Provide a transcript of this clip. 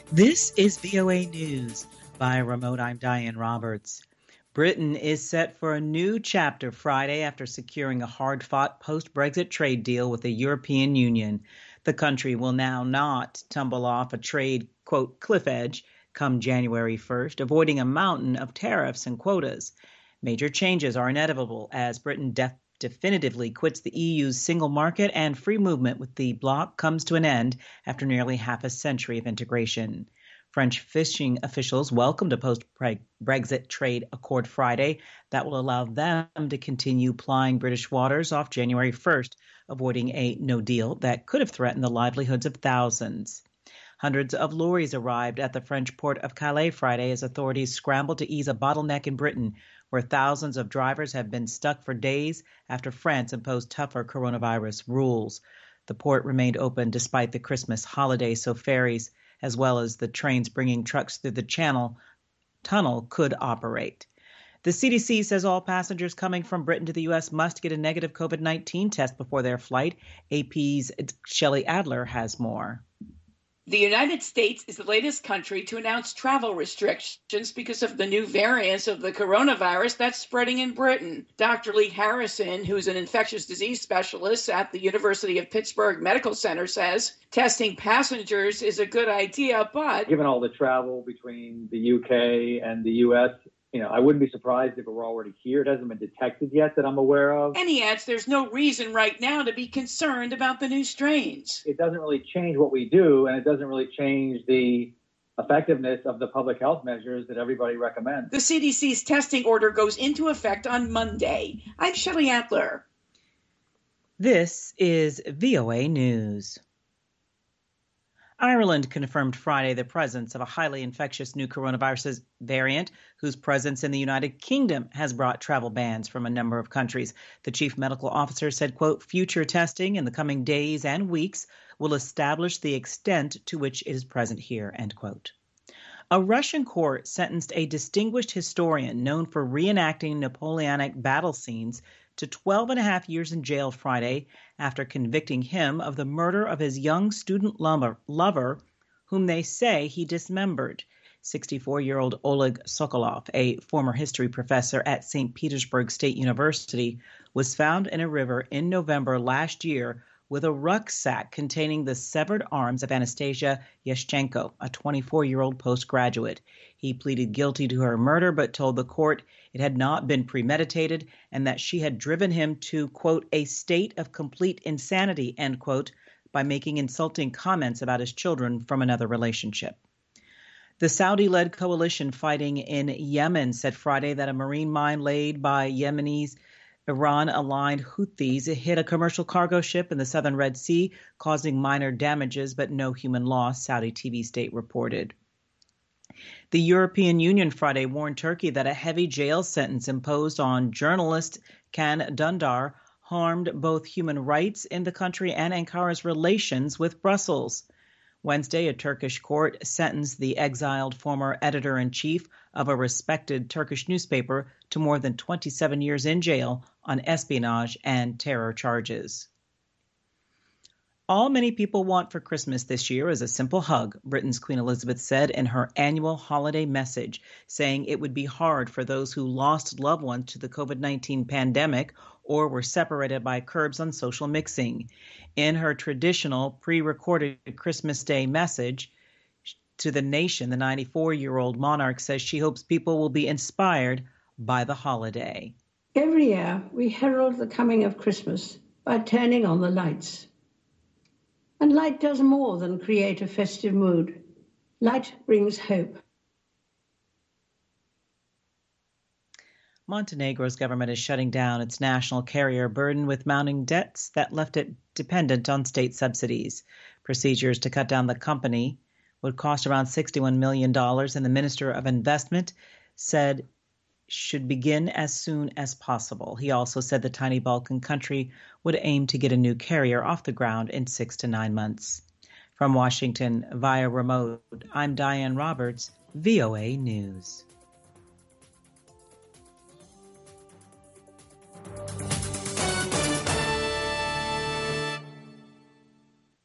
This is VOA News. By remote, I'm Diane Roberts. Britain is set for a new chapter Friday after securing a hard-fought post-Brexit trade deal with the European Union. The country will now not tumble off a trade, quote, cliff edge come January 1st, avoiding a mountain of tariffs and quotas. Major changes are inevitable as Britain definitively quits the EU's single market and free movement with the bloc comes to an end after nearly half a century of integration. French fishing officials welcomed a post-Brexit trade accord Friday that will allow them to continue plying British waters off January 1st, avoiding a no deal that could have threatened the livelihoods of thousands. Hundreds of lorries arrived at the French port of Calais Friday as authorities scrambled to ease a bottleneck in Britain, where thousands of drivers have been stuck for days after France imposed tougher coronavirus rules. The port remained open despite the Christmas holiday, so ferries, as well as the trains bringing trucks through the tunnel, could operate. The CDC says all passengers coming from Britain to the U.S. must get a negative COVID-19 test before their flight. AP's Shelley Adler has more. The United States is the latest country to announce travel restrictions because of the new variants of the coronavirus that's spreading in Britain. Dr. Lee Harrison, who's an infectious disease specialist at the University of Pittsburgh Medical Center, says testing passengers is a good idea, but given all the travel between the UK and the US, I wouldn't be surprised if it were already here. It hasn't been detected yet that I'm aware of. And he adds there's no reason right now to be concerned about the new strains. It doesn't really change what we do, and it doesn't really change the effectiveness of the public health measures that everybody recommends. The CDC's testing order goes into effect on Monday. I'm Shelley Adler. This is VOA News. Ireland confirmed Friday the presence of a highly infectious new coronavirus variant whose presence in the United Kingdom has brought travel bans from a number of countries. The chief medical officer said, quote, future testing in the coming days and weeks will establish the extent to which it is present here, end quote. A Russian court sentenced a distinguished historian known for reenacting Napoleonic battle scenes to 12 and a half years in jail Friday after convicting him of the murder of his young student lover, whom they say he dismembered. 64-year-old Oleg Sokolov, a former history professor at St. Petersburg State University, was found in a river in November last year with a rucksack containing the severed arms of Anastasia Yashchenko, a 24-year-old postgraduate. He pleaded guilty to her murder but told the court it had not been premeditated and that she had driven him to, quote, a state of complete insanity, end quote, by making insulting comments about his children from another relationship. The Saudi-led coalition fighting in Yemen said Friday that a marine mine laid by Yemenis Iran-aligned Houthis hit a commercial cargo ship in the southern Red Sea, causing minor damages but no human loss, Saudi TV state reported. The European Union Friday warned Turkey that a heavy jail sentence imposed on journalist Can Dündar harmed both human rights in the country and Ankara's relations with Brussels. Wednesday, a Turkish court sentenced the exiled former editor-in-chief of a respected Turkish newspaper to more than 27 years in jail on espionage and terror charges. All many people want for Christmas this year is a simple hug, Britain's Queen Elizabeth said in her annual holiday message, saying it would be hard for those who lost loved ones to the COVID-19 pandemic or were separated by curbs on social mixing. In her traditional pre-recorded Christmas Day message to the nation, the 94-year-old monarch says she hopes people will be inspired by the holiday. Every year, we herald the coming of Christmas by turning on the lights. And light does more than create a festive mood. Light brings hope. Montenegro's government is shutting down its national carrier burdened with mounting debts that left it dependent on state subsidies. Procedures to cut down the company would cost around $61 million, and the Minister of Investment said should begin as soon as possible. He also said the tiny Balkan country would aim to get a new carrier off the ground in 6 to 9 months. From Washington via remote, I'm Diane Roberts, VOA News.